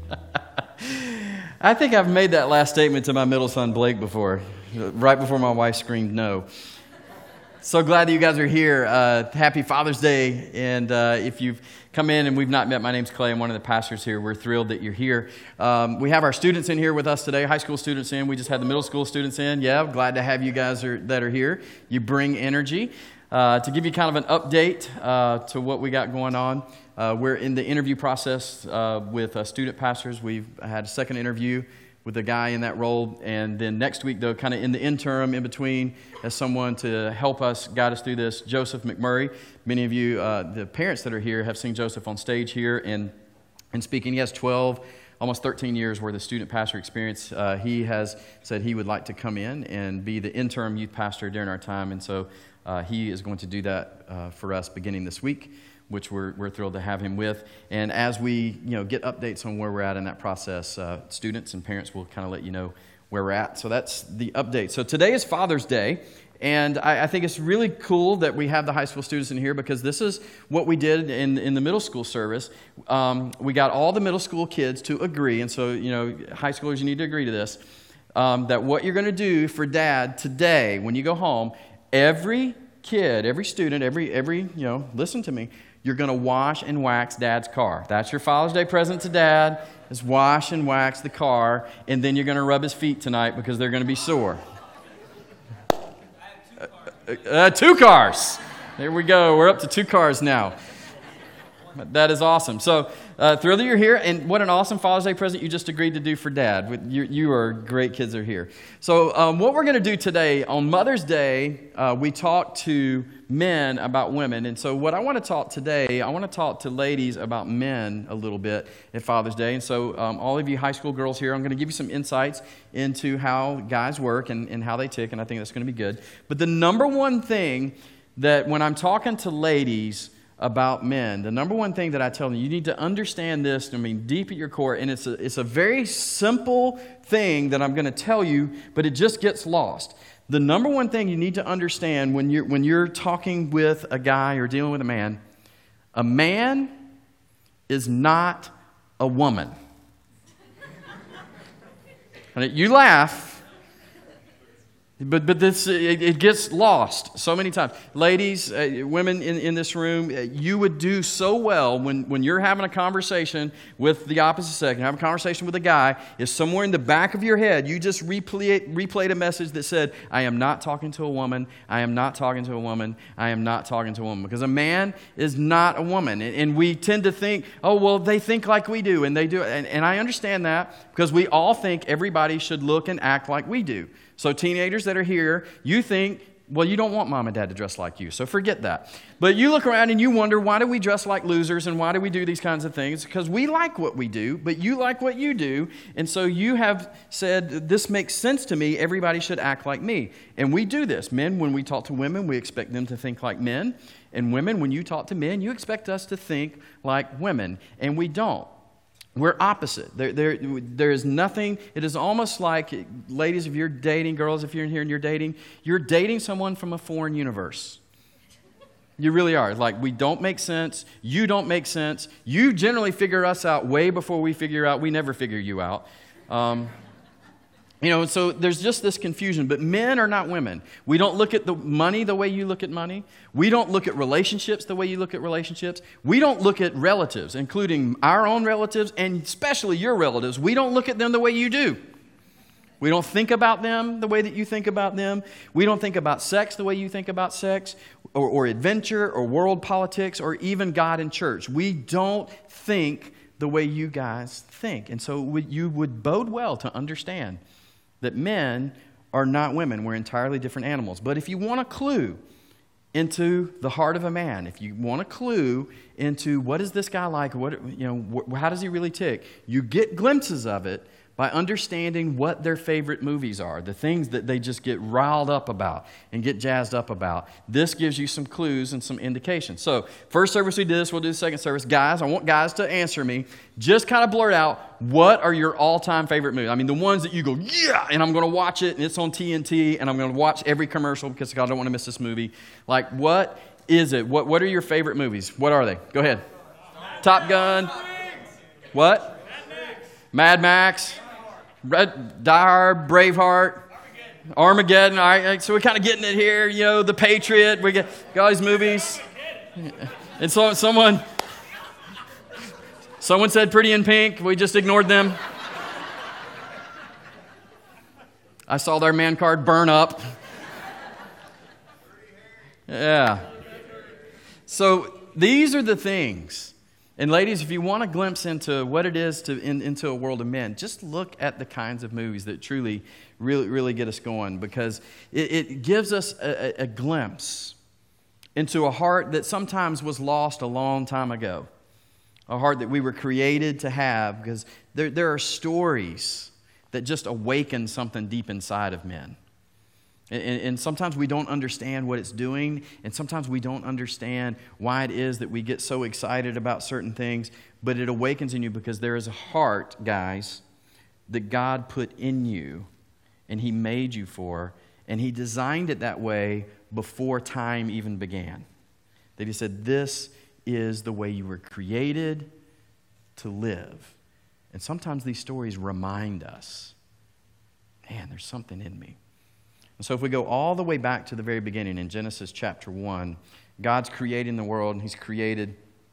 I think I've made that last statement to my middle son, Blake, before, right before my wife screamed no. So glad that you guys are here. Happy Father's Day. And if you've come in and we've not met, my name's Clay. I'm one of the pastors here. We're thrilled that you're here. We have our students in here with us today, high school students in. We just had the middle school students in. Yeah, glad to have you guys that are here. You bring energy. To give you kind of an update to what we got going on, we're in the interview process with student pastors. We've had a second interview with a guy in that role, and then next week, though, kind of in the interim, in between, as someone to help us, guide us through this, Joseph McMurray. Many of you, the parents that are here, have seen Joseph on stage here and speaking. He has 12, almost 13 years worth of student pastor experience. He has said he would like to come in and be the interim youth pastor during our time, and so he is going to do that for us beginning this week, which we're thrilled to have him with. And as we get updates on where we're at in that process, students and parents will kind of let you know where we're at. So that's the update. So today is Father's Day, and I think it's really cool that we have the high school students in here because this is what we did in the middle school service. We got all the middle school kids to agree, and so high schoolers, you need to agree to this, that what you're going to do for Dad today when you go home, every kid, every student, every listen to me, you're going to wash and wax Dad's car. That's your Father's Day present to Dad, is wash and wax the car, and then you're going to rub his feet tonight because they're going to be sore. Two cars. There we go. We're up to 2 cars now. That is awesome. So thrilled that you're here, and what an awesome Father's Day present you just agreed to do for Dad. You are great kids are here. So what we're going to do today, on Mother's Day, we talk to men about women. And so what I want to talk today, I want to talk to ladies about men a little bit at Father's Day. And so all of you high school girls here, I'm going to give you some insights into how guys work and how they tick, and I think that's going to be good. But the number one thing that when I'm talking to ladies about men, the number one thing that I tell them, you need to understand this, deep at your core, and it's a very simple thing that I'm going to tell you, but it just gets lost. The number one thing you need to understand when you're talking with a guy or dealing with a man is not a woman. And you laugh, but this it gets lost so many times. Ladies, women in this room, you would do so well when you're having a conversation with the opposite sex, having a conversation with a guy, if somewhere in the back of your head you just replayed a message that said, I am not talking to a woman, I am not talking to a woman, I am not talking to a woman. Because a man is not a woman. And we tend to think, oh, well, they think like we do, and they do. And I understand that because we all think everybody should look and act like we do. So teenagers that are here, you think, well, you don't want mom and dad to dress like you, so forget that. But you look around and you wonder, why do we dress like losers and why do we do these kinds of things? Because we like what we do, but you like what you do. And so you have said, this makes sense to me, everybody should act like me. And we do this. Men, when we talk to women, we expect them to think like men. And women, when you talk to men, you expect us to think like women. And we don't. We're opposite. There is nothing. It is almost like, ladies, if you're dating, girls, if you're in here and you're dating someone from a foreign universe. You really are. Like, we don't make sense. You don't make sense. You generally figure us out way before we figure out. We never figure you out. So there's just this confusion. But men are not women. We don't look at the money the way you look at money. We don't look at relationships the way you look at relationships. We don't look at relatives, including our own relatives and especially your relatives. We don't look at them the way you do. We don't think about them the way that you think about them. We don't think about sex the way you think about sex, or adventure, or world politics, or even God and church. We don't think the way you guys think. And so you would bode well to understand that men are not women. We're entirely different animals. But if you want a clue into the heart of a man, if you want a clue into what is this guy like, how does he really tick, you get glimpses of it by understanding what their favorite movies are, the things that they just get riled up about and get jazzed up about. This gives you some clues and some indications. So, first service we did this, we'll do the second service. Guys, I want guys to answer me. Just kind of blurt out, what are your all-time favorite movies? I mean, the ones that you go, yeah, and I'm going to watch it, and it's on TNT, and I'm going to watch every commercial because I don't want to miss this movie. Like, what is it? What are your favorite movies? What are they? Go ahead. Top Gun. What? Mad Max, Die Hard, Braveheart, Armageddon. All right, so we're kind of getting it here. You know, The Patriot. We got all these movies. And so someone said Pretty in Pink. We just ignored them. I saw their man card burn up. Yeah. So these are the things. And ladies, if you want a glimpse into what it is into a world of men, just look at the kinds of movies that truly, really get us going, because it gives us a glimpse into a heart that sometimes was lost a long time ago, a heart that we were created to have, because there are stories that just awaken something deep inside of men. And sometimes we don't understand what it's doing, and sometimes we don't understand why it is that we get so excited about certain things, but it awakens in you because there is a heart, guys, that God put in you, and He made you for, and He designed it that way before time even began. That He said, this is the way you were created to live. And sometimes these stories remind us, man, there's something in me. And so if we go all the way back to the very beginning in Genesis chapter 1, God's creating the world, and He's created,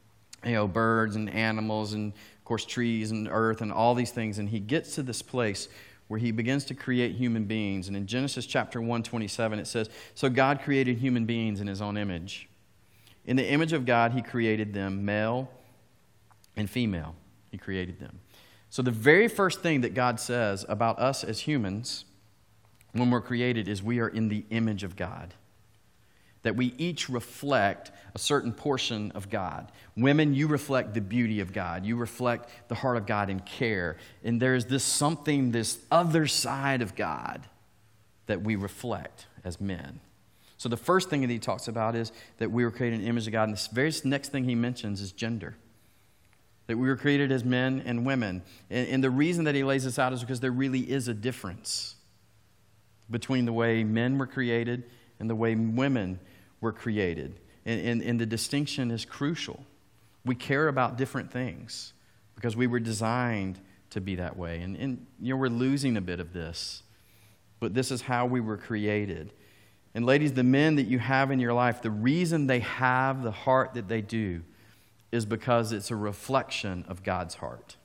birds and animals and, of course, trees and earth and all these things. And He gets to this place where He begins to create human beings. And in Genesis chapter 1:27, it says, so God created human beings in His own image. In the image of God, He created them, male and female. He created them. So the very first thing that God says about us as humans when we're created is we are in the image of God. That we each reflect a certain portion of God. Women, you reflect the beauty of God. You reflect the heart of God in care. And there's this other side of God that we reflect as men. So the first thing that He talks about is that we were created in the image of God. And the very next thing He mentions is gender. That we were created as men and women. And the reason that He lays this out is because there really is a difference between the way men were created and the way women were created. And the distinction is crucial. We care about different things because we were designed to be that way. And we're losing a bit of this. But this is how we were created. And ladies, the men that you have in your life, the reason they have the heart that they do is because it's a reflection of God's heart.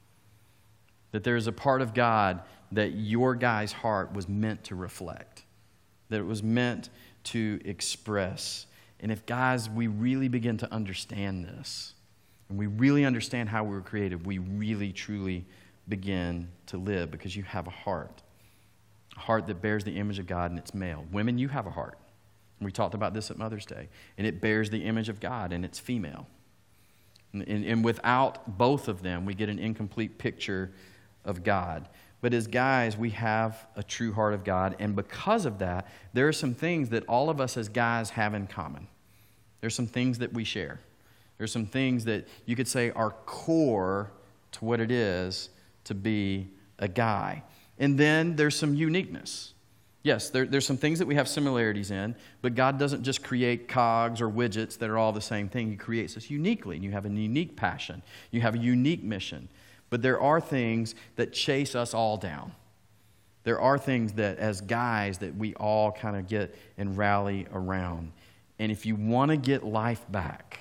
That there is a part of God that your guy's heart was meant to reflect, that it was meant to express. And if, guys, we really begin to understand this, and we really understand how we were created, we really, truly begin to live, because you have a heart that bears the image of God, and it's male. Women, you have a heart. We talked about this at Mother's Day, and it bears the image of God, and it's female. And without both of them, we get an incomplete picture of God. But as guys, we have a true heart of God, and because of that, there are some things that all of us as guys have in common. There's some things that we share. There's some things that you could say are core to what it is to be a guy. And then there's some uniqueness. Yes, there's some things that we have similarities in, but God doesn't just create cogs or widgets that are all the same thing. He creates us uniquely, and you have a unique passion. You have a unique mission. But there are things that chase us all down. There are things that, as guys, that we all kind of get and rally around. And if you want to get life back,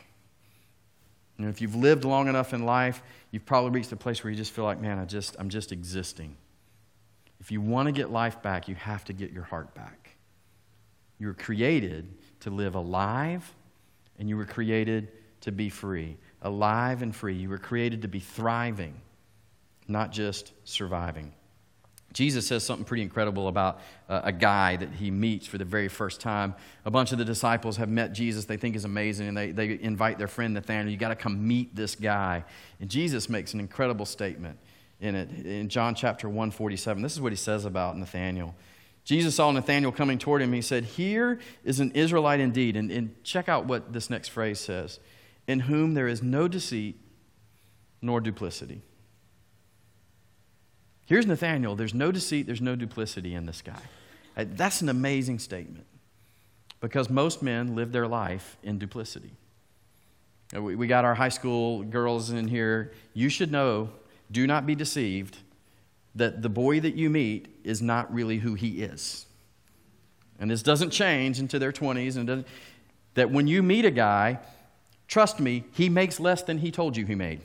if you've lived long enough in life, you've probably reached a place where you just feel like, man, I'm just existing. If you want to get life back, you have to get your heart back. You were created to live alive, and you were created to be free. Alive and free. You were created to be thriving, not just surviving. Jesus says something pretty incredible about a guy that He meets for the very first time. A bunch of the disciples have met Jesus they think is amazing, and they invite their friend Nathanael, you got to come meet this guy. And Jesus makes an incredible statement in it. In John chapter 1:47, this is what He says about Nathanael. Jesus saw Nathanael coming toward Him. He said, here is an Israelite indeed. And check out what this next phrase says. In whom there is no deceit nor duplicity. Here's Nathanael. There's no deceit, there's no duplicity in this guy. That's an amazing statement, because most men live their life in duplicity. We got our high school girls in here. You should know do not be deceived that the boy that you meet is not really who he is. And this doesn't change into their 20s. And that when you meet a guy, trust me, he makes less than he told you he made.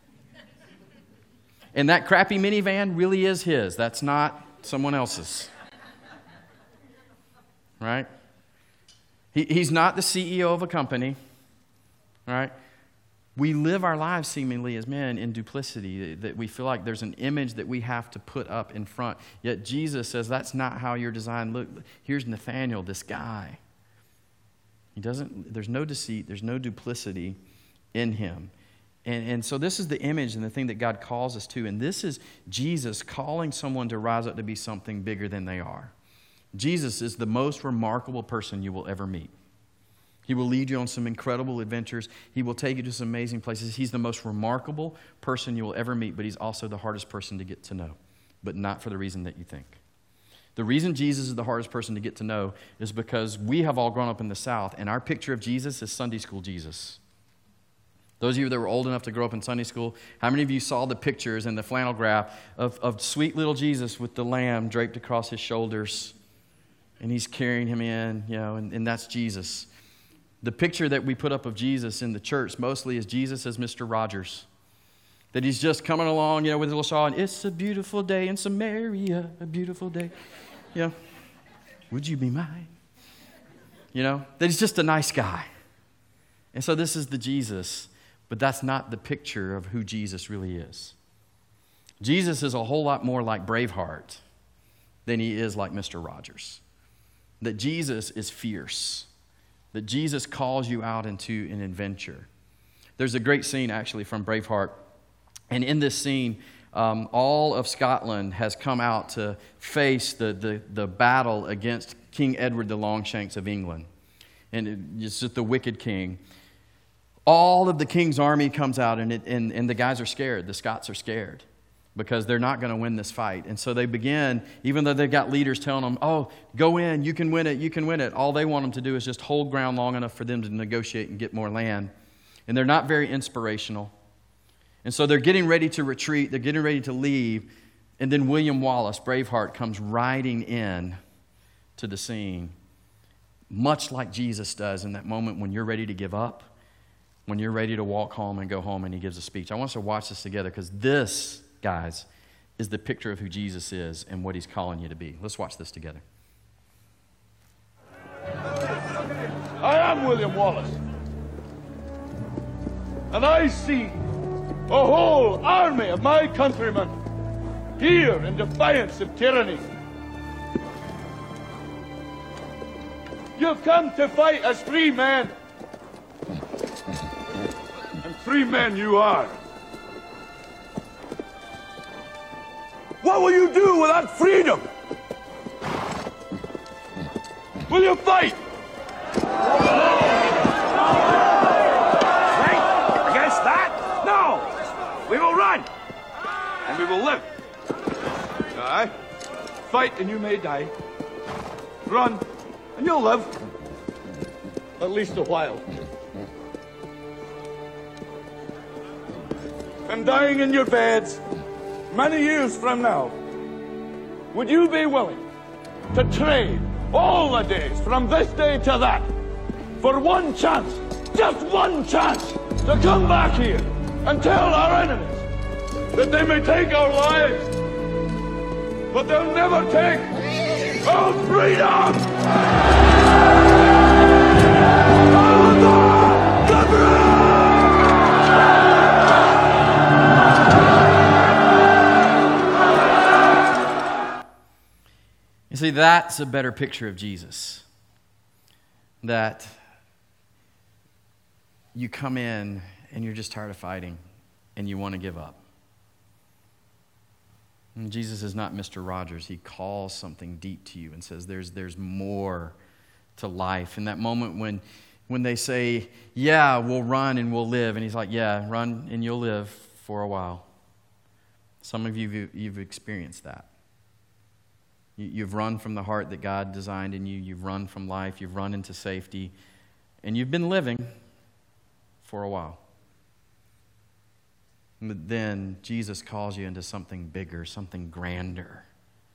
And that crappy minivan really is his. That's not someone else's. Right? He's not the CEO of a company. Right? We live our lives seemingly as men in duplicity, that we feel like there's an image that we have to put up in front. Yet Jesus says that's not how you're designed. Look, here's Nathaniel, this guy. There's no deceit, there's no duplicity in him. And so this is the image and the thing that God calls us to. And this is Jesus calling someone to rise up to be something bigger than they are. Jesus is the most remarkable person you will ever meet. He will lead you on some incredible adventures. He will take you to some amazing places. He's the most remarkable person you will ever meet, but he's also the hardest person to get to know, but not for the reason that you think. The reason Jesus is the hardest person to get to know is because we have all grown up in the South, and our picture of Jesus is Sunday school Jesus. Those of you that were old enough to grow up in Sunday school, how many of you saw the pictures and the flannel graph of sweet little Jesus with the lamb draped across his shoulders, and he's carrying him in, and that's Jesus. The picture that we put up of Jesus in the church mostly is Jesus as Mr. Rogers. That he's just coming along, with a little shawl, and it's a beautiful day in Samaria, a beautiful day. Would you be mine? That he's just a nice guy. And so this is the Jesus, but that's not the picture of who Jesus really is. Jesus is a whole lot more like Braveheart than he is like Mr. Rogers. That Jesus is fierce. That Jesus calls you out into an adventure. There's a great scene, actually, from Braveheart. And in this scene, all of Scotland has come out to face the battle against King Edward the Longshanks of England. And it's just the wicked king. All of the king's army comes out, and the guys are scared. The Scots are scared because they're not going to win this fight. And so they begin, even though they've got leaders telling them, oh, go in, you can win it, you can win it. All they want them to do is just hold ground long enough for them to negotiate and get more land. And they're not very inspirational. And so they're getting ready to retreat, they're getting ready to leave, and then William Wallace, Braveheart, comes riding in to the scene, much like Jesus does in that moment when you're ready to give up, when you're ready to walk home and go home, and he gives a speech. I want us to watch this together because this, guys, is the picture of who Jesus is and what he's calling you to be. Let's watch this together. I am William Wallace, and I see a whole army of my countrymen here in defiance of tyranny. You've come to fight as free men, and free men you are. What will you do with that freedom? Will you fight? Against that? No! We will run! And we will live. Aye. Fight and you may die. Run and you'll live. At least a while. And dying in your beds many years from now, would you be willing to trade all the days from this day to that for one chance, just one chance, to come back here and tell our enemies that they may take our lives, but they'll never take our freedom? You see, that's a better picture of Jesus. That you come in and you're just tired of fighting and you want to give up. And Jesus is not Mr. Rogers. He calls something deep to you and says there's more to life. In that moment when they say, yeah, we'll run and we'll live. And he's like, yeah, run and you'll live for a while. Some of you've experienced that. You've run from the heart that God designed in you. You've run from life. You've run into safety. And you've been living for a while. But then Jesus calls you into something bigger, something grander.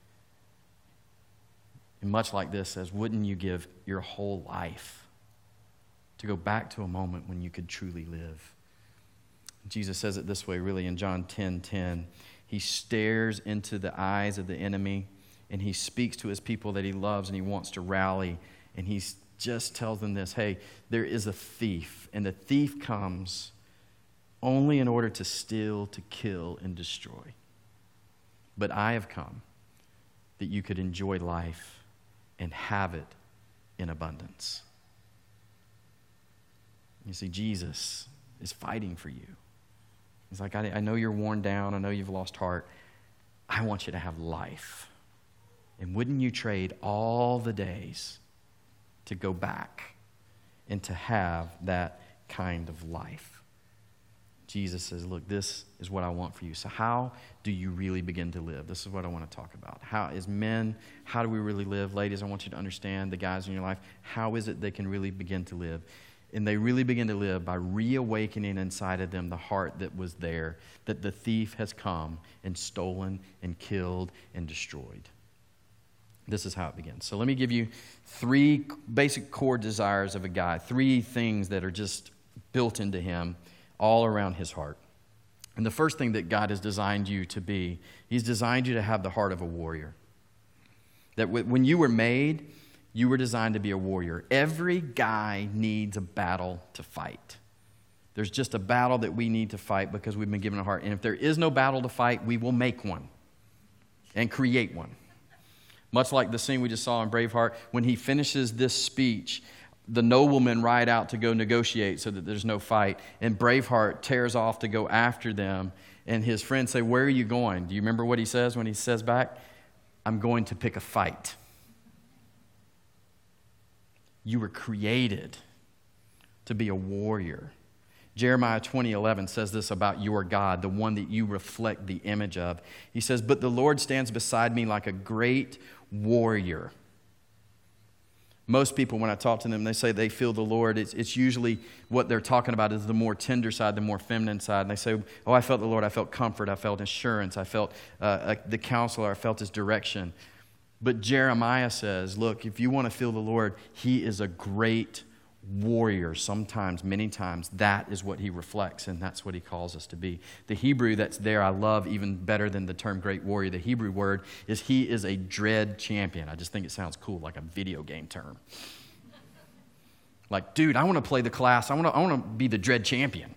And much like this says, wouldn't you give your whole life to go back to a moment when you could truly live? Jesus says it this way, really, in John 10:10. He stares into the eyes of the enemy, and he speaks to his people that he loves and he wants to rally. And he just tells them this, hey, there is a thief, and the thief comes only in order to steal, to kill, and destroy. But I have come that you could enjoy life and have it in abundance. You see, Jesus is fighting for you. He's like, I know you're worn down. I know you've lost heart. I want you to have life. And wouldn't you trade all the days to go back and to have that kind of life? Jesus says, look, this is what I want for you. So how do you really begin to live? This is what I want to talk about. How, as men, how do we really live? Ladies, I want you to understand, the guys in your life, how is it they can really begin to live? And they really begin to live by reawakening inside of them the heart that was there, that the thief has come and stolen and killed and destroyed. This is how it begins. So let me give you 3 basic core desires of a guy, 3 things that are just built into him all around his heart. And the first thing that God has designed you to be, He's designed you to have the heart of a warrior. That when you were made, you were designed to be a warrior. Every guy needs a battle to fight. There's just a battle that we need to fight because we've been given a heart. And if there is no battle to fight, we will make one and create one. Much like the scene we just saw in Braveheart, when he finishes this speech, the noblemen ride out to go negotiate so that there's no fight. And Braveheart tears off to go after them. And his friends say, where are you going? Do you remember what he says when he says back? I'm going to pick a fight. You were created to be a warrior. Jeremiah 20:11 says this about your God, the one that you reflect the image of. He says, but the Lord stands beside me like a great warrior. Most people, when I talk to them, they say they feel the Lord. It's usually what they're talking about is the more tender side, the more feminine side. And they say, oh, I felt the Lord. I felt comfort. I felt assurance. I felt the counselor. I felt His direction. But Jeremiah says, look, if you want to feel the Lord, He is a great warrior. Sometimes, many times, that is what He reflects, and that's what He calls us to be. The Hebrew that's there, I love even better than the term great warrior. The Hebrew word is He is a dread champion. I just think it sounds cool, like a video game term. Like, dude, I want to play the class. I want to be the dread champion.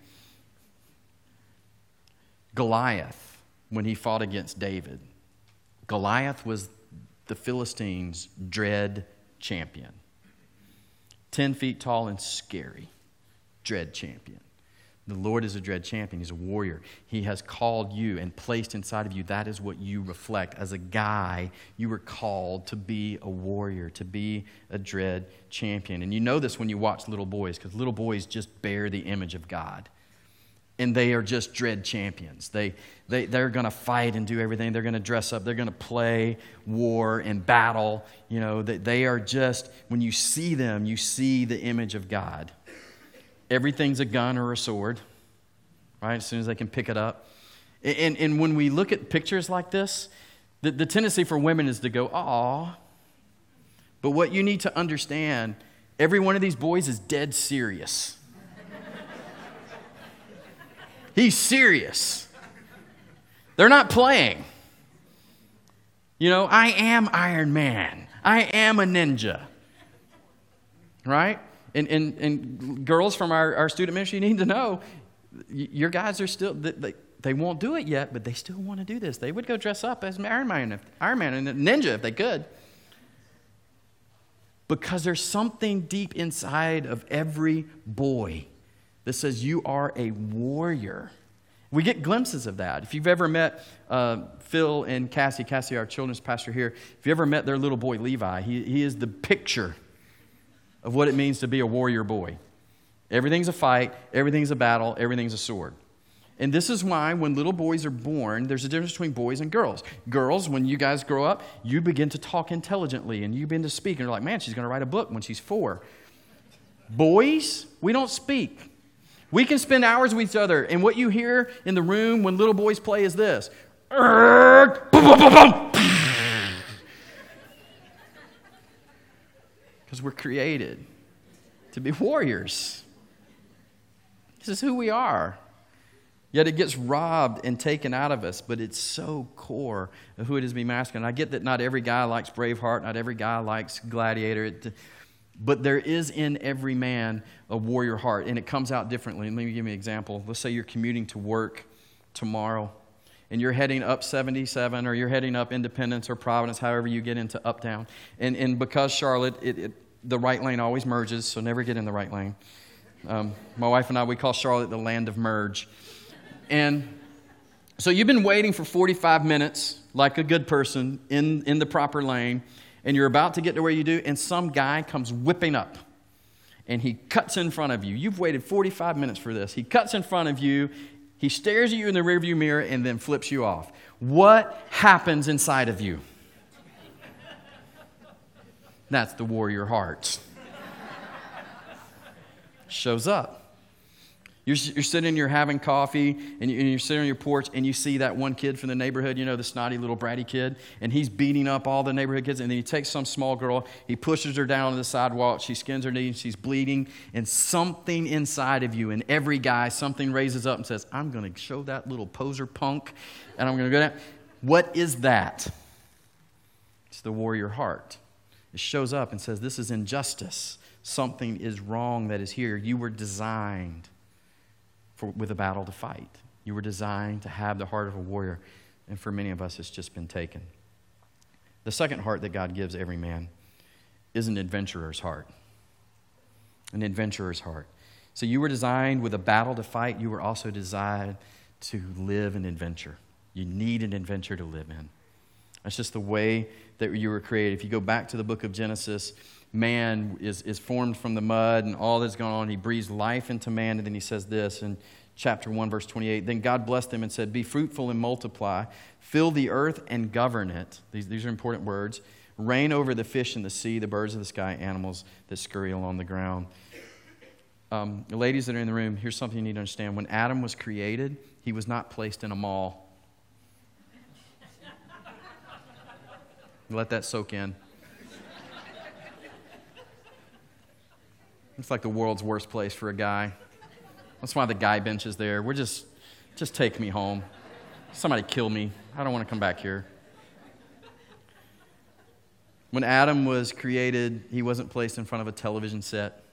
Goliath, when he fought against David, Goliath was the Philistines' dread champion. 10 feet tall and scary. Dread champion. The Lord is a dread champion. He's a warrior. He has called you and placed inside of you. That is what you reflect. As a guy, you were called to be a warrior, to be a dread champion. And you know this when you watch little boys, because little boys just bear the image of God. And they are just dread champions. They're going to fight and do everything. They're going to dress up. They're going to play war and battle. You know, they are just, when you see them, you see the image of God. Everything's a gun or a sword, right? As soon as they can pick it up. And when we look at pictures like this, the tendency for women is to go, aw. But what you need to understand, every one of these boys is dead serious. He's serious. They're not playing. You know, I am Iron Man. I am a ninja. Right? And girls from our student ministry, you need to know, your guys are still, they won't do it yet, but they still want to do this. They would go dress up as Iron Man and a ninja if they could. Because there's something deep inside of every boy that says you are a warrior. We get glimpses of that. If you've ever met Phil and Cassie, our children's pastor here, if you ever met their little boy Levi, he is the picture of what it means to be a warrior boy. Everything's a fight, everything's a battle, everything's a sword. And this is why when little boys are born, there's a difference between boys and girls. Girls, when you guys grow up, you begin to talk intelligently and you begin to speak. And you're like, man, she's going to write a book when she's 4. Boys, we don't speak. We can spend hours with each other, and what you hear in the room when little boys play is this. Because we're created to be warriors. This is who we are. Yet it gets robbed and taken out of us, but it's so core of who it is to be masculine. I get that not every guy likes Braveheart, not every guy likes Gladiator, but there is in every man a warrior heart, and it comes out differently. Let me give you an example. Let's say you're commuting to work tomorrow, and you're heading up 77, or you're heading up Independence or Providence, however you get into Uptown. And because Charlotte, the right lane always merges, so never get in the right lane. My wife and I, we call Charlotte the land of merge. And so you've been waiting for 45 minutes, like a good person, in the proper lane, and you're about to get to where you do, and some guy comes whipping up, and he cuts in front of you. You've waited 45 minutes for this. He cuts in front of you, he stares at you in the rearview mirror, and then flips you off. What happens inside of you? That's the warrior heart. Shows up. You're sitting, you're having coffee, and you're sitting on your porch, and you see that one kid from the neighborhood, you know, the snotty little bratty kid, and he's beating up all the neighborhood kids, and then he takes some small girl, he pushes her down on the sidewalk, she skins her knee, and she's bleeding, and something inside of you, and every guy, something raises up and says, I'm going to show that little poser punk, and I'm going to go down. What is that? It's the warrior heart. It shows up and says, this is injustice. Something is wrong that is here. You were designed with a battle to fight. You were designed to have the heart of a warrior, and for many of us, it's just been taken. The second heart that God gives every man is an adventurer's heart. An adventurer's heart. So you were designed with a battle to fight. You were also designed to live an adventure. You need an adventure to live in. That's just the way that you were created. If you go back to the book of Genesis, man is formed from the mud and all that's going on. He breathes life into man, and then he says this in chapter 1, verse 28. Then God blessed them and said, be fruitful and multiply, fill the earth and govern it. These are important words. Reign over the fish in the sea, the birds of the sky, animals that scurry along the ground. The ladies that are in the room, here's something you need to understand. When Adam was created, he was not placed in a mall. Let that soak in. It's like the world's worst place for a guy. That's why the guy bench is there. We're just take me home. Somebody kill me. I don't want to come back here. When Adam was created, he wasn't placed in front of a television set.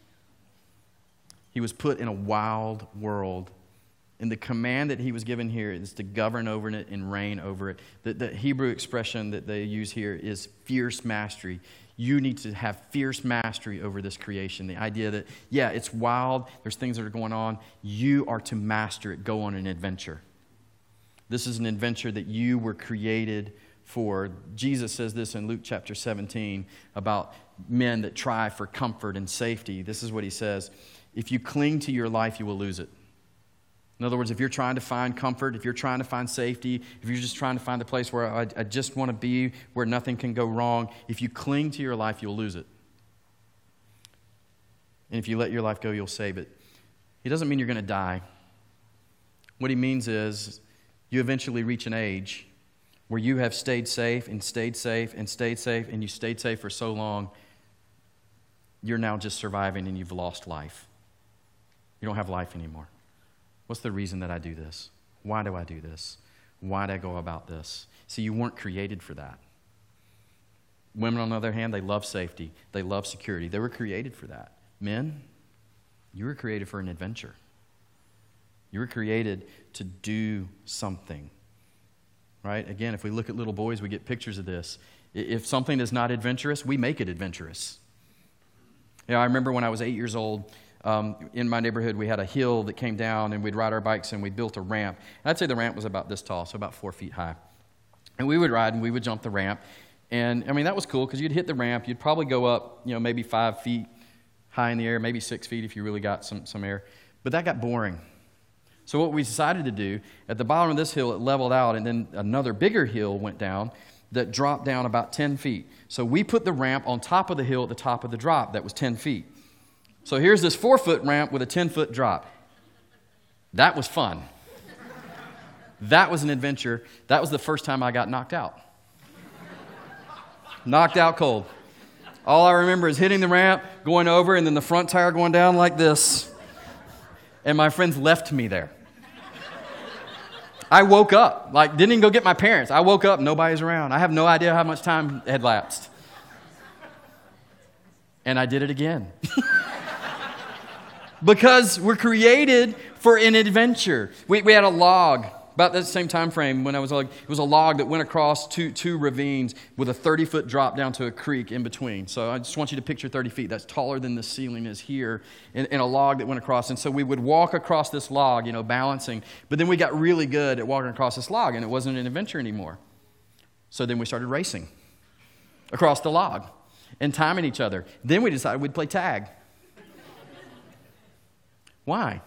He was put in a wild world. And the command that he was given here is to govern over it and reign over it. The Hebrew expression that they use here is fierce mastery. You need to have fierce mastery over this creation. The idea that, yeah, it's wild, there's things that are going on. You are to master it, go on an adventure. This is an adventure that you were created for. Jesus says this in Luke chapter 17 about men that try for comfort and safety. This is what he says. If you cling to your life, you will lose it. In other words, if you're trying to find comfort, if you're trying to find safety, if you're just trying to find a place where I just want to be, where nothing can go wrong, if you cling to your life, you'll lose it. And if you let your life go, you'll save it. He doesn't mean you're going to die. What he means is you eventually reach an age where you have stayed safe and stayed safe and stayed safe, and you stayed safe for so long, you're now just surviving and you've lost life. You don't have life anymore. What's the reason that I do this? Why do I do this? Why do I go about this? See, you weren't created for that. Women, on the other hand, they love safety. They love security. They were created for that. Men, you were created for an adventure. You were created to do something. Right? Again, if we look at little boys, we get pictures of this. If something is not adventurous, we make it adventurous. You know, I remember when I was 8 years old, in my neighborhood, we had a hill that came down, and we'd ride our bikes, and we built a ramp. And I'd say the ramp was about this tall, so about 4 feet high. And we would ride, and we would jump the ramp. And, I mean, that was cool, because you'd hit the ramp. You'd probably go up, maybe 5 feet high in the air, maybe 6 feet if you really got some air. But that got boring. So what we decided to do, at the bottom of this hill, it leveled out, and then another bigger hill went down that dropped down about 10 feet. So we put the ramp on top of the hill at the top of the drop that was 10 feet. So here's this 4-foot ramp with a 10-foot drop. That was fun. That was an adventure. That was the first time I got knocked out. Knocked out cold. All I remember is hitting the ramp, going over, and then the front tire going down like this. And my friends left me there. I woke up, didn't even go get my parents. I woke up, nobody's around. I have no idea how much time had lapsed. And I did it again. Because we're created for an adventure. We had a log. About that same time frame when I was like, it was a log that went across two ravines with a 30-foot drop down to a creek in between. So I just want you to picture 30 feet. That's taller than the ceiling is here in a log that went across. And so we would walk across this log, balancing. But then we got really good at walking across this log, and it wasn't an adventure anymore. So then we started racing across the log and timing each other. Then we decided we'd play tag. Why?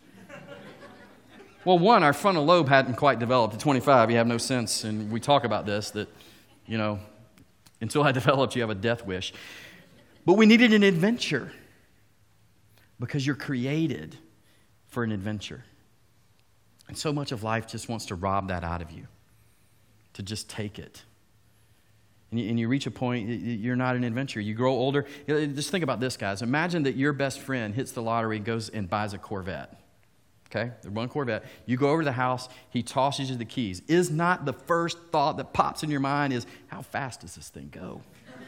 Well, one, our frontal lobe hadn't quite developed. At 25, you have no sense, and we talk about this, that, until I developed, you have a death wish. But we needed an adventure because you're created for an adventure. And so much of life just wants to rob that out of you, to just take it. And you reach a point, you're not an adventure. You grow older. Just think about this, guys. Imagine that your best friend hits the lottery, goes and buys a Corvette. Okay, they run Corvette. You go over to the house, he tosses you the keys. Is not the first thought that pops in your mind is, how fast does this thing go?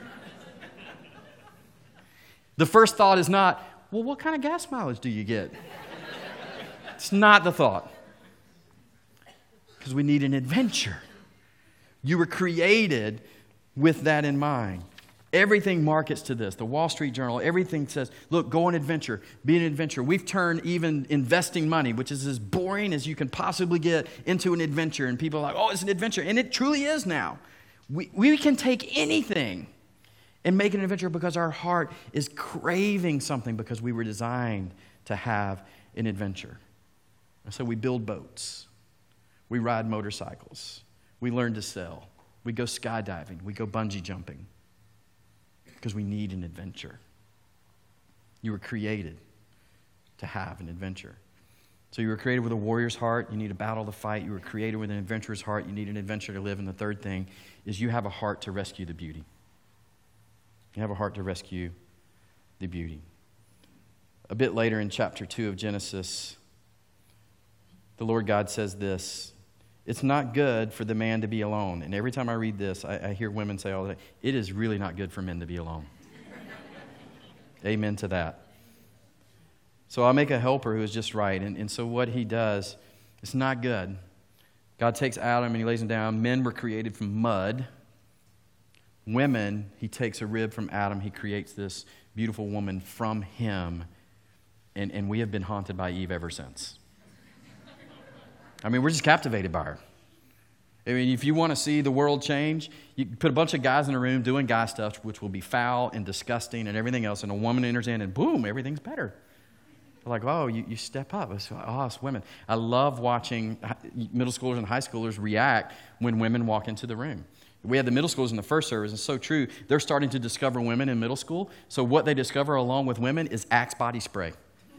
The first thought is not, well, what kind of gas mileage do you get? It's not the thought. Because we need an adventure. You were created with that in mind. Everything markets to this. The Wall Street Journal, everything says, look, go on adventure, be an adventure. We've turned even investing money, which is as boring as you can possibly get, into an adventure. And people are like, oh, it's an adventure. And it truly is now. We can take anything and make it an adventure because our heart is craving something because we were designed to have an adventure. And so we build boats. We ride motorcycles. We learn to sail. We go skydiving. We go bungee jumping. Because we need an adventure. You were created to have an adventure. So you were created with a warrior's heart. You need a battle to fight. You were created with an adventurer's heart. You need an adventure to live. And the third thing is you have a heart to rescue the beauty. You have a heart to rescue the beauty. A bit later in chapter 2 of Genesis, the Lord God says this: it's not good for the man to be alone. And every time I read this, I hear women say all the time, it is really not good for men to be alone. Amen to that. So I'll make a helper who is just right. And so what he does, it's not good. God takes Adam and he lays him down. Men were created from mud. Women, he takes a rib from Adam. He creates this beautiful woman from him. And we have been haunted by Eve ever since. I mean, we're just captivated by her. I mean, if you want to see the world change, you put a bunch of guys in a room doing guy stuff, which will be foul and disgusting and everything else, and a woman enters in and boom, everything's better. They're like, oh, you step up. It's women. I love watching middle schoolers and high schoolers react when women walk into the room. We had the middle schools in the first service, and it's so true. They're starting to discover women in middle school. So what they discover along with women is Axe body spray.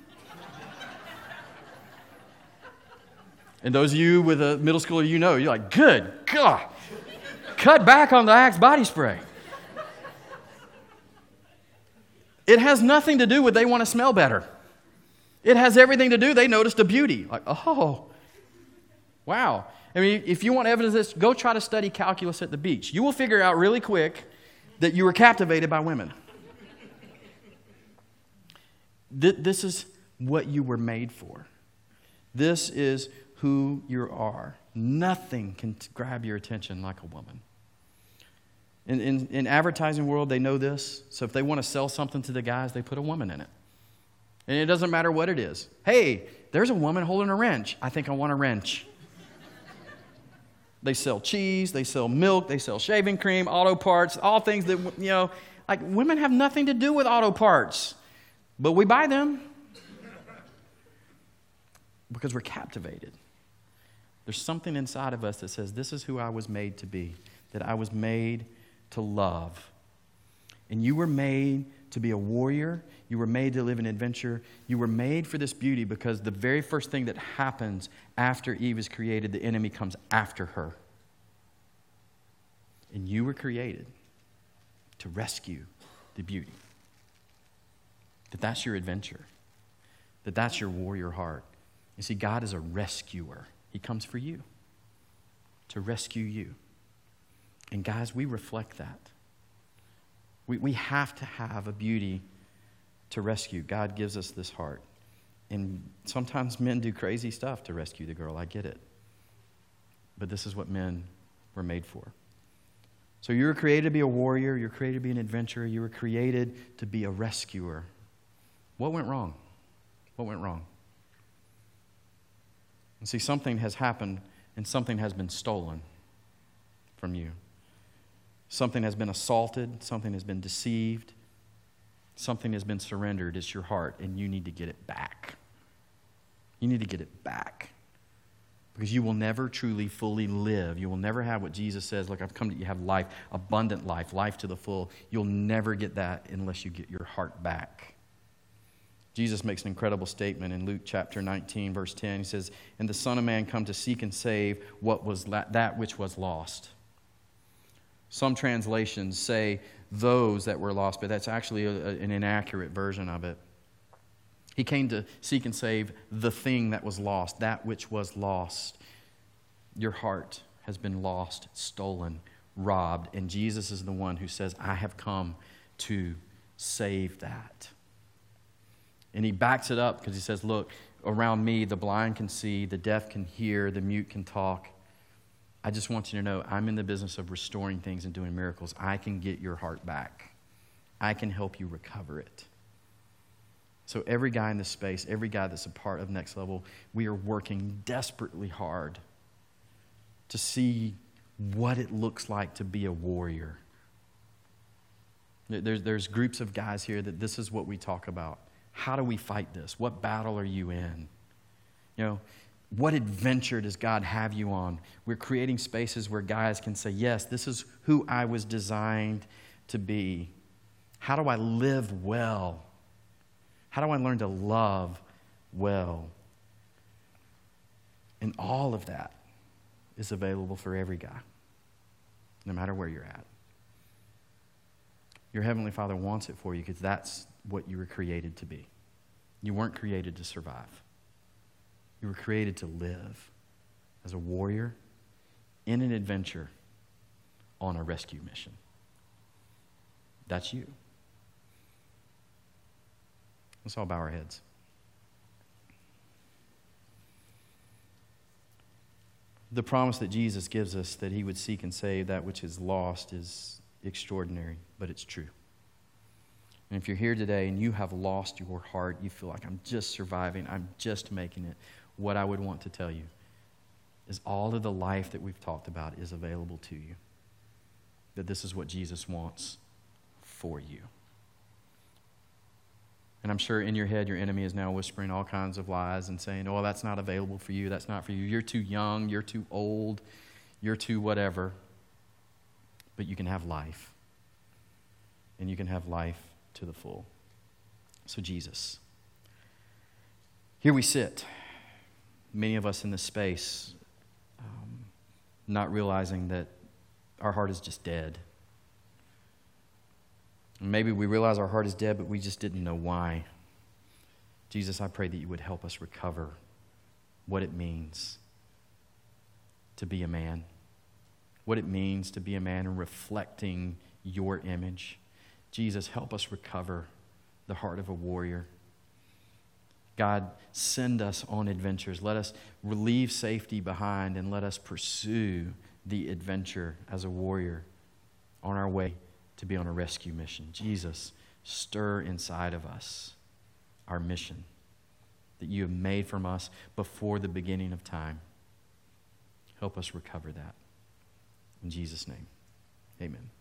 And those of you with a middle schooler, you're like, good God, cut back on the Axe body spray. It has nothing to do with they want to smell better. It has everything to do, they noticed a beauty. Like, oh, wow. I mean, if you want evidence of this, go try to study calculus at the beach. You will figure out really quick that you were captivated by women. This is what you were made for. This is who you are. Nothing can grab your attention like a woman. In advertising world, they know this. So if they want to sell something to the guys, they put a woman in it. And it doesn't matter what it is. Hey, there's a woman holding a wrench. I think I want a wrench. They sell cheese, they sell milk, they sell shaving cream, auto parts, all things that, like women have nothing to do with auto parts. But we buy them because we're captivated. There's something inside of us that says, this is who I was made to be, that I was made to love. And you were made to be a warrior. You were made to live in adventure. You were made for this beauty because the very first thing that happens after Eve is created, the enemy comes after her. And you were created to rescue the beauty. That's your adventure. That's your warrior heart. You see, God is a rescuer. He comes for you, to rescue you. And guys, we reflect that. We have to have a beauty to rescue. God gives us this heart. And sometimes men do crazy stuff to rescue the girl. I get it. But this is what men were made for. So you were created to be a warrior. You were created to be an adventurer. You were created to be a rescuer. What went wrong? What went wrong? And see, something has happened and something has been stolen from you. Something has been assaulted. Something has been deceived. Something has been surrendered. It's your heart, and you need to get it back. You need to get it back. Because you will never truly, fully live. You will never have what Jesus says, look, I've come to you have life, abundant life, life to the full. You'll never get that unless you get your heart back. Jesus makes an incredible statement in Luke chapter 19, verse 10. He says, and the Son of Man come to seek and save what was that which was lost. Some translations say those that were lost, but that's actually an inaccurate version of it. He came to seek and save the thing that was lost, that which was lost. Your heart has been lost, stolen, robbed, and Jesus is the one who says, I have come to save that. And he backs it up because he says, look, around me the blind can see, the deaf can hear, the mute can talk. I just want you to know I'm in the business of restoring things and doing miracles. I can get your heart back. I can help you recover it. So every guy in this space, every guy that's a part of Next Level, we are working desperately hard to see what it looks like to be a warrior. There's groups of guys here that this is what we talk about. How do we fight this? What battle are you in? You know, what adventure does God have you on? We're creating spaces where guys can say, yes, this is who I was designed to be. How do I live well? How do I learn to love well? And all of that is available for every guy, no matter where you're at. Your Heavenly Father wants it for you because that's what you were created to be. You weren't created to survive. You were created to live as a warrior in an adventure on a rescue mission. That's you. Let's all bow our heads. The promise that Jesus gives us that he would seek and save that which is lost is extraordinary, but it's true. And if you're here today and you have lost your heart, you feel like I'm just surviving, I'm just making it, what I would want to tell you is all of the life that we've talked about is available to you. That this is what Jesus wants for you. And I'm sure in your head your enemy is now whispering all kinds of lies and saying, oh, that's not available for you, that's not for you. You're too young, you're too old, you're too whatever. But you can have life. And you can have life to the full. So Jesus, here we sit, many of us in this space, not realizing that our heart is just dead. Maybe we realize our heart is dead, but we just didn't know why. Jesus, I pray that you would help us recover what it means to be a man, what it means to be a man and reflecting your image. Jesus, help us recover the heart of a warrior. God, send us on adventures. Let us leave safety behind and let us pursue the adventure as a warrior on our way to be on a rescue mission. Jesus, stir inside of us our mission that you have made from us before the beginning of time. Help us recover that. In Jesus' name, amen.